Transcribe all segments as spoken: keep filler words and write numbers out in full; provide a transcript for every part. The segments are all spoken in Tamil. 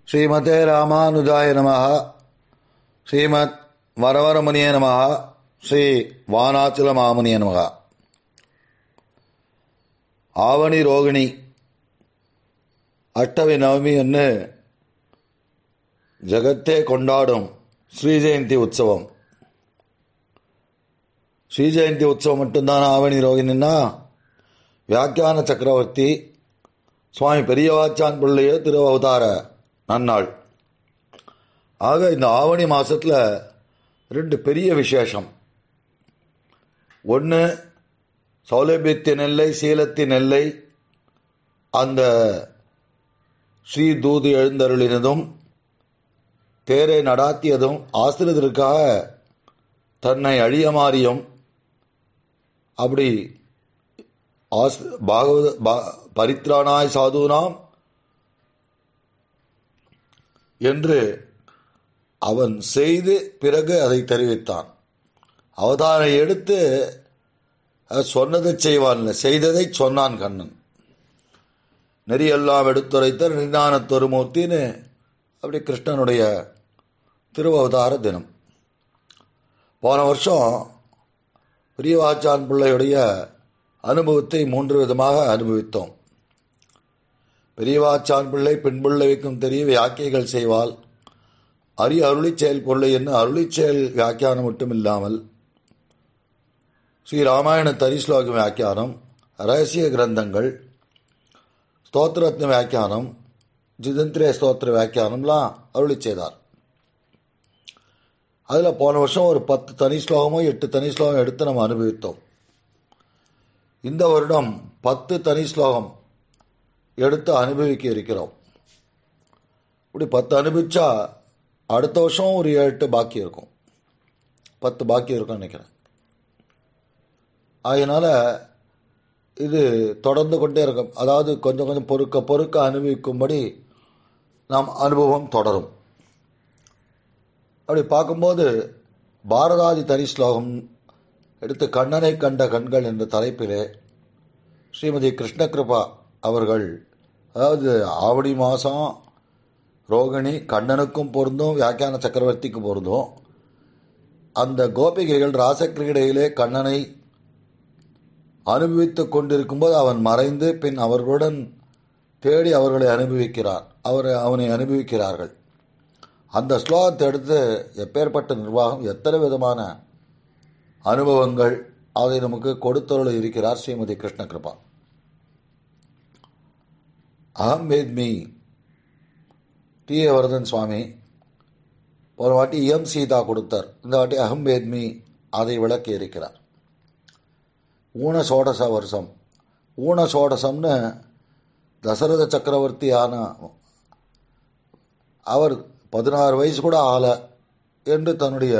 ஸ்ரீமதே ராமானுஜாய நமஹ. ஸ்ரீமத் வரவரமுனியே நமஹ. ஸ்ரீ வானாச்சல மாமுனியே நமஹ. ஆவணி ரோகிணி அஷ்டமி நவமி என்று ஜகத்தே கொண்டாடும் ஸ்ரீ ஜெயந்தி உற்சவம். ஸ்ரீ ஜெயந்தி உற்சவம் மட்டும்தான் ஆவணி ரோகிணின்னா, வியாக்கியான சக்கரவர்த்தி சுவாமி பெரியவாச்சான் பிள்ளைய திரு அவதார நன்னாள். ஆக இந்த ஆவணி மாசத்துல ரெண்டு பெரிய விசேஷம். ஒன்று சௌலபியத்தின் எல்லை, சீலத்தின் எல்லை, அந்த ஸ்ரீ தூது எழுந்தருளினதும் தேரை நடாத்தியதும் ஆசிரியத்திற்காக தன்னை அழியமாறியும் அப்படி பாகவத பரித்ராணாய் சாதுனாம் என்று அவன் செய்து பிறகு அதை தெரிவித்தான். அவதாரம் எடுத்து சொன்னதை செய்வான், செய்ததை சொன்னான் கண்ணன். நெறியெல்லாம் எடுத்துரைத்த நிர்ஞானத்தொரு மூர்த்தின்னு அப்படி கிருஷ்ணனுடைய திருவவதார தினம். போன வருஷம் பெரியவாச்சான் பிள்ளையுடைய அனுபவத்தை மூன்று விதமாக அனுபவித்தோம். பெரியவாச்சான் பிள்ளை பின்பிள்ளை வைக்கும் தெரிய வியாக்கியங்கள் செய்வாள், அரி அருளி செயல் கொள்ளை என்ன அருளி செயல் வியாக்கியானம் மட்டும் இல்லாமல் ஸ்ரீ ராமாயண தரிஸ்லோக வியாக்கியானம், ரகசிய கிரந்தங்கள், ஸ்தோத்திரத்ன வியாக்கியானம், ஜிதந்திரிய ஸ்தோத்திர வியாக்கியானம்லாம் அருளி செய்தார். அதில் போன வருஷம் ஒரு பத்து தனி ஸ்லோகமோ எட்டு தனி ஸ்லோகம் எடுத்து நம்ம அனுபவித்தோம். இந்த வருடம் பத்து தனி ஸ்லோகம் எடுத்து அனுபவிக்க இருக்கிறோம். இப்படி பத்து அனுபவிச்சா அடுத்த வருஷம் ஒரு ஏழு எட்டு பாக்கி இருக்கும், பத்து பாக்கி இருக்கும்னு நினைக்கிறேன். அதனால இது தொடர்ந்து கொண்டே இருக்கும். அதாவது கொஞ்சம் கொஞ்சம் பொறுக்க பொறுக்க அனுபவிக்கும்படி நாம் அனுபவம் தொடரும். அப்படி பார்க்கும்போது பாரதாதி தனி ஸ்லோகம் எடுத்து கண்ணனை கண்ட கண்கள் என்ற தலைப்பிலே ஸ்ரீமதி கிருஷ்ணகிருபா அவர்கள், அதாவது ஆவணி மாதம் ரோகிணி கண்ணனுக்கும் பொருந்தும் வியாக்கியான சக்கரவர்த்திக்கு பொருந்தும். அந்த கோபிகைகள் ராசக்கிரீடையிலே கண்ணனை அனுபவித்துக் கொண்டிருக்கும்போது அவன் மறைந்து பின் அவர்களுடன் தேடி அவர்களை அனுபவிக்கிறார், அவர் அவனை அனுபவிக்கிறார்கள். அந்த ஸ்லோகத்தை எடுத்து எப்பேற்பட்ட நிர்வாகம், எத்தனை விதமான அனுபவங்கள் அதை நமக்கு கொடுத்தருள் இருக்கிறார் ஸ்ரீமதி கிருஷ்ணகிருபா. அகம் வேத்மி டி ஏ வரதன் சுவாமி ஒரு வாட்டி எம் சீதா கொடுத்தார், இந்த வாட்டி அகம் வேத்மி அதை விளக்கி இருக்கிறார். ஊன சோடச வருஷம், ஊன சோடசம்னு தசரத சக்கரவர்த்தியான அவர் பதினாறு வயசு கூட ஆல என்று தன்னுடைய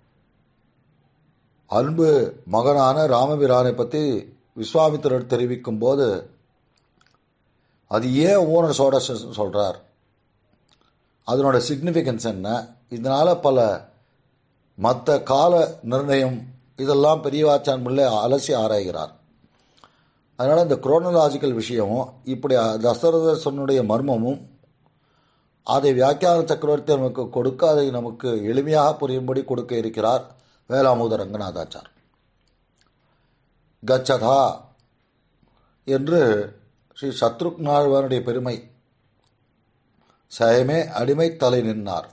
அன்பு மகனான ராமபிரானை பற்றி விஸ்வாமித்திரர் தெரிவிக்கும் போது அது ஏன் ஊன சோடசம் சொல்கிறார், அதனோட சிக்னிஃபிகன்ஸ் என்ன, இதனால் பல மற்ற கால நிர்ணயம் இதெல்லாம் பெரியவாச்சான் பிள்ளை அலசி ஆராய்கிறார். அதனால் இந்த குரோனலாஜிக்கல் விஷயமும் இப்படி தசரதனுடைய மர்மமும் அதை வியாக்கியான சக்கரவர்த்தி நமக்கு கொடுக்க அதை நமக்கு எளிமையாக புரியும்படி கொடுக்க இருக்கிறார் வேலாமுத ரங்கநாதாச்சார். கச்சதா என்று ஸ்ரீ சத்ருக்னாழ்வானுடைய பெருமை, சயமே அடிமை தலை நின்றார்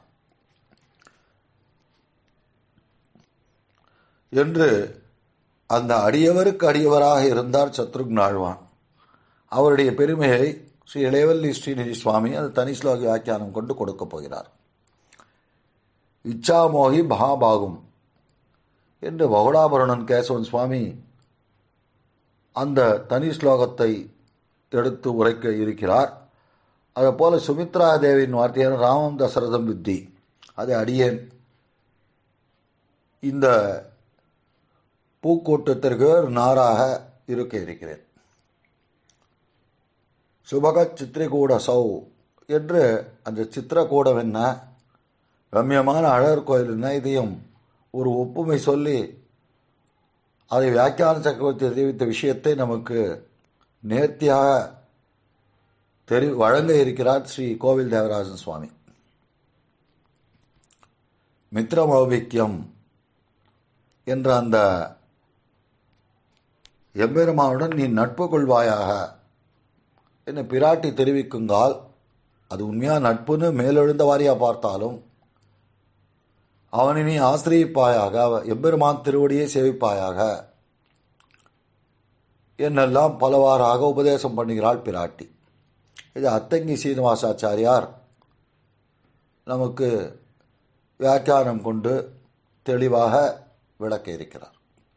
என்று அந்த அடியவருக்கு அடியவராக இருந்தார் சத்ருக்னாழ்வான். அவருடைய பெருமையை ஸ்ரீ இளையவல்லி ஸ்ரீநிதி சுவாமி அது தனி ஸ்லோக வியாக்கியானம் கொண்டு கொடுக்கப் போகிறார். இச்சாமோகி மகாபாகும் என்று பகுடாபரணன் கேசவன் சுவாமி அந்த தனி ஸ்லோகத்தை எடுத்து உரைக்க இருக்கிறார். அதுபோல சுமித்ரா தேவியின் வார்த்தையான ராமம் தசரதம் வித்தி அதை அடியேன் இந்த பூக்கூட்டத்திற்கு நாராக இருக்க இருக்கிறேன். சுபக சித்திரகூட சௌ என்று அந்த சித்திரக்கூடம் என்ன, ரம்யமான அழகர் கோயில் என்ன, இதையும் ஒரு ஒப்புமை சொல்லி அதை வியாக்கியான சக்கரவர்த்தி தெரிவித்த விஷயத்தை நமக்கு நேர்த்தியாக தெரி வழங்க இருக்கிறார் ஸ்ரீ கோவில் தேவராஜன் சுவாமி. மித்ரமௌபிக்கியம் என்ற அந்த எம்பெருமானுடன் நீ நட்பு கொள்வாயாக என்று பிராட்டி தெரிவிக்குங்கால் அது உண்மையாக நட்புன்னு மேலெழுந்த வாரியாக பார்த்தாலும் அவனை நீ ஆசிரியப்பாயாக, எம்பெருமான் திருவடியை சேவிப்பாயாக என்னெல்லாம் பலவாறாக உபதேசம் பண்ணுகிறாள் பிராட்டி. இது அத்தங்கி சீனிவாசாச்சாரியார் நமக்கு வியாக்கியானம் கொண்டு தெளிவாக விளக்க இருக்கிறார்.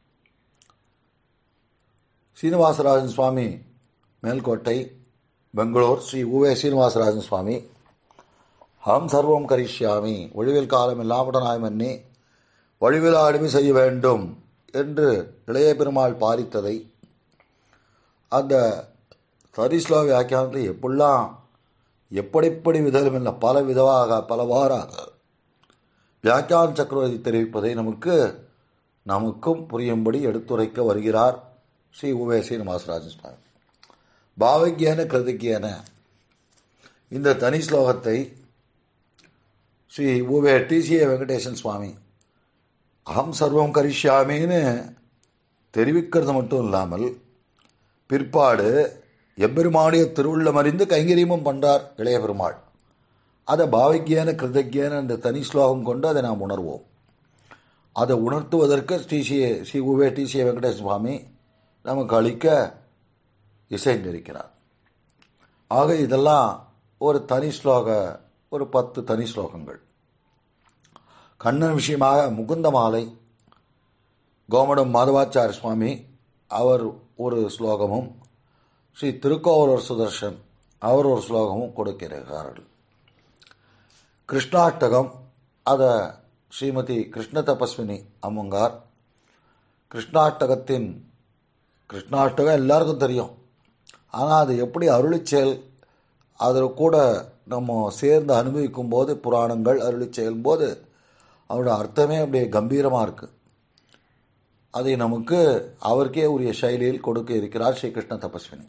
சீனிவாசராஜன் சுவாமி, மேல்கோட்டை, பெங்களூர், ஸ்ரீ உவே சீனிவாசராஜன் சுவாமி, ஹம் சர்வம் கரிஷ்யாமி, ஒழிவில் காலம் எல்லாமுடனாய் மன்னி வழிவில் அடிமை செய்ய வேண்டும் என்று இளைய பெருமாள் பாரித்ததை அந்த சரிஸ்லோ வியாக்கியானத்தை எப்படிலாம் எப்படிப்படி விதம் இல்லை பல விதமாக பலவாறாக வியாக்கியான சக்கரவர்த்தி தெரிவிப்பதை நமக்கு நமக்கும் புரியும்படி எடுத்துரைக்க வருகிறார் ஸ்ரீ உவே சீனிவாசராஜன் சுவாமி. பாவக்கியன கிருதிக்கியன இந்த தனி ஸ்லோகத்தை ஸ்ரீ உவே T C A Venkatesan Swami அகம் சர்வம் கரிஷ்யாமின்னு தெரிவிக்கிறது மட்டும் இல்லாமல் பிற்பாடு எம்பெருமானுடைய திருவுள்ளம் அறிந்து கைங்கரியமும் பண்ணுறார் இளைய பெருமாள். அதை பாவக்கியன கிருதக்கியன அந்த தனி ஸ்லோகம் கொண்டு அதை நாம் உணர்வோம். அதை உணர்த்துவதற்கு ஸ்ரீ சி ஸ்ரீ உவே T C A Venkatesa Swami நமக்கு அளிக்க இசைந்திருக்கிறார். ஆக இதெல்லாம் ஒரு தனி ஸ்லோக ஒரு பத்து தனி ஸ்லோகங்கள். கண்ணன் விஷயமாக முகுந்த மாலை கோமடம் மாதவாச்சாரிய சுவாமி அவர் ஒரு ஸ்லோகமும், ஸ்ரீ திருக்கோவலூர் சுதர்ஷன் அவர் ஒரு ஸ்லோகமும் கொடுக்கிறார்கள். கிருஷ்ணாஷ்டகம் அதை ஸ்ரீமதி கிருஷ்ண தபஸ்வினி அம்முங்கார் கிருஷ்ணாஷ்டகத்தின் கிருஷ்ணாஷ்டகம் எல்லாருக்கும் தெரியும். ஆனால் அது எப்படி அருளிச்செயல் அதில் கூட நம்ம சேர்ந்து அனுபவிக்கும் போது புராணங்கள் அருளிச்செயல் போது அவரோட அர்த்தமே அப்படியே கம்பீரமாக இருக்குது. அதை நமக்கு அவருக்கே உரிய சைலியில் கொடுக்க இருக்கிறார் ஸ்ரீ கிருஷ்ண தபஸ்வினி.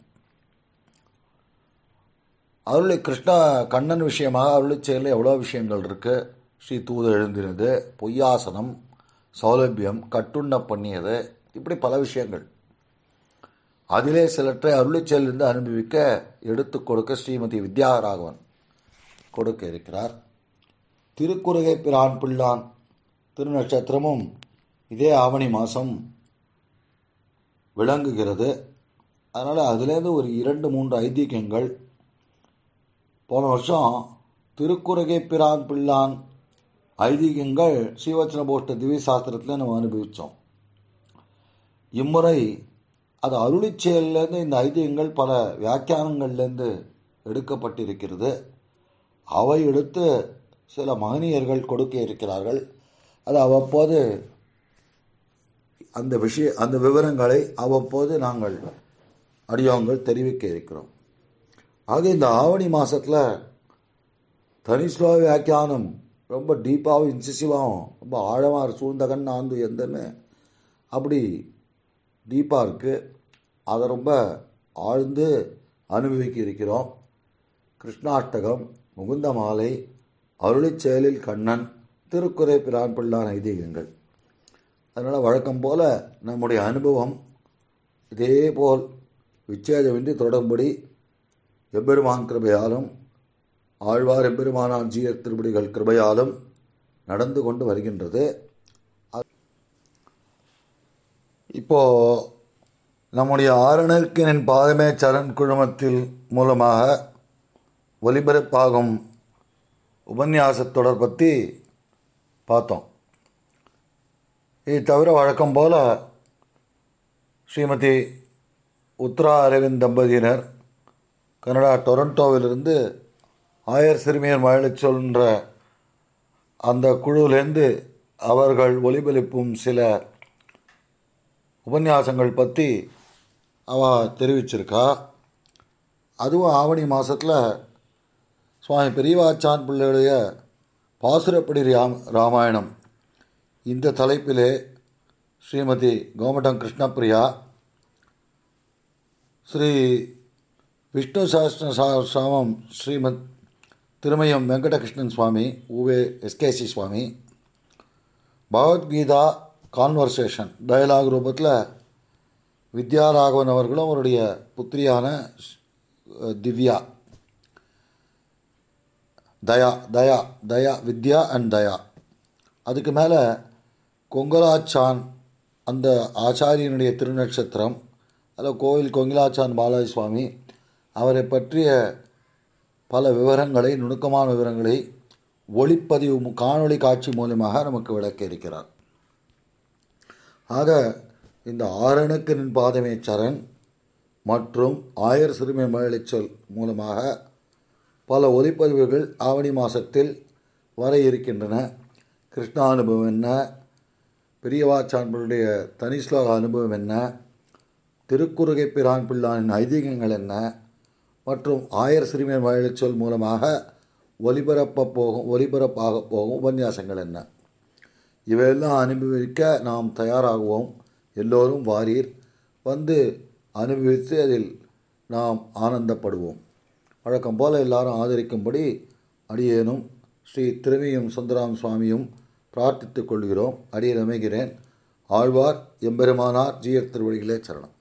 அருளி கிருஷ்ண கண்ணன் விஷயமாக அருளிச்செயலில் எவ்வளோ விஷயங்கள் இருக்குது. ஸ்ரீ தூது எழுந்தினது, பொய்யாசனம், சௌலபியம், கட்டுண்ண பண்ணியது, இப்படி பல விஷயங்கள். அதிலே சிலற்றை அருளிச்செயலிருந்து அனுபவிக்க எடுத்து கொடுக்க ஸ்ரீமதி வித்யாராகவன் கொடுக்க இருக்கிறார். திருக்குறுகை பிரான் பிள்ளான் திருநட்சத்திரமும் இதே ஆவணி மாதம் விளங்குகிறது. அதனால் அதுலேருந்து ஒரு இரண்டு மூன்று ஐதீகங்கள் போன வருஷம் திருக்குறுகை பிரான் பிள்ளான் ஐதீகங்கள் ஸ்ரீவச்சன போஷ்ட திவ்ய சாஸ்திரத்தில் நம்ம அனுபவித்தோம். இம்முறை அது அருளிச்செயல்லேருந்து இந்த ஐதீகங்கள் பல வியாக்கியானங்கள்லேருந்து எடுக்கப்பட்டிருக்கிறது. அவை எடுத்து சில மகனியர்கள் கொடுக்க இருக்கிறார்கள். அது அவ்வப்போது அந்த விஷய அந்த விவரங்களை அவ்வப்போது நாங்கள் அடியோங்கள் தெரிவிக்க இருக்கிறோம். ஆக இந்த ஆவணி மாதத்தில் தனி ஸ்லோ வியாக்கியானம் ரொம்ப டீப்பாகவும் இன்சிசிவாகவும் ரொம்ப ஆழமாக சூழ்ந்தகன் ஆந்து எந்தன்னு அப்படி டீப்பாக இருக்குது. அதை ரொம்ப ஆழ்ந்து அனுபவிக்க இருக்கிறோம். கிருஷ்ணாஷ்டகம், முகுந்த மாலை, அருளிச்செயலில் கண்ணன், திருக்குறை பிரான் பிள்ளான் ஐதீகங்கள். அதனால் வழக்கம் போல் நம்முடைய அனுபவம் இதே போல் விச்சேதமின்றி தொடரும்படி எம்பெருமான் கிருபையாலும் ஆழ்வார் எம்பெருமானான் ஜீயர் திருப்படிகள் கிருபையாலும் நடந்து கொண்டு வருகின்றது. இப்போது நம்முடைய ஆரணர்க்கினின் பாதமே சரண் குழுமத்தில் மூலமாக ஒலிபரப்பாகும் உபன்யாசத்தொடர் பற்றி பார்த்தோம். இது தவிர வழக்கம் போல் ஸ்ரீமதி உத்ரா அரவிந்த் தம்பதியினர் கனடா டொரண்டோவிலிருந்து ஆயர் சிறுமியர் மழலை சொல்கின்ற அந்த குழுவிலேருந்து அவர்கள் ஒலிபரப்பும் சில உபன்யாசங்கள் பற்றி அவ தெரிவிச்சிருக்கா. அதுவும் ஆவணி மாதத்தில் சுவாமி பெரியவாச்சான் பிள்ளையுடைய பாசுரப்படி ராம் ராமாயணம் இந்த தலைப்பிலே ஸ்ரீமதி கோமடம் கிருஷ்ணப்பிரியா, ஸ்ரீ விஷ்ணு சாஸ்திர சாமம் ஸ்ரீமத் திருமயம் வெங்கடகிருஷ்ணன் சுவாமி, உவே SKC Swami, Bhagavad Gita conversation dialogue ரூபத்தில் வித்யாராகவன் அவர்களும் அவருடைய புத்திரியான திவ்யா தயா தயா தயா வித்யா அண்ட் தயா, அதுக்கு மேலே கொங்கலாச்சான் அந்த ஆச்சாரியனுடைய திருநட்சத்திரம், அதில் கோவில் கொங்கிலாச்சான் பாலாஜி சுவாமி அவரை பற்றிய பல விவரங்களை, நுணுக்கமான விவரங்களை ஒளிப்பதிவு காணொளி காட்சி மூலமாக நமக்கு விளக்க இருக்கிறார். ஆக இந்த ஆறணுக்கு நின் பாதமே சரண் மற்றும் ஆயர் சிறுமை மழலைச்சொல் மூலமாக பல ஒலிப்பதிவுகள் ஆவணி மாதத்தில் வர இருக்கின்றன. கிருஷ்ணா அனுபவம் என்ன, பெரியவாச்சான்களுடைய தனி ஸ்லோக அனுபவம் என்ன, திருக்குறுகை பிரான் பிள்ளானின் ஐதீகங்கள் என்ன மற்றும் ஆயர் சிறுமை மழலைச்சொல் மூலமாக ஒலிபரப்ப போகும் ஒலிபரப்பாக போகும் உபன்யாசங்கள் என்ன, இவையெல்லாம் அனுபவிக்க நாம் தயாராகுவோம். எல்லோரும் வாரீர், வந்து அனுபவித்து அதில் நாம் ஆனந்தப்படுவோம். வழக்கம் போல் எல்லாரும் ஆதரிக்கும்படி அடியேனும் ஸ்ரீ திருமியும் சுந்தராம் சுவாமியும் பிரார்த்தித்துக் கொள்கிறோம். அடியேன் அமைகிறேன். ஆழ்வார் எம்பெருமானார் ஜீயர் திருவடிகளே சரணம்.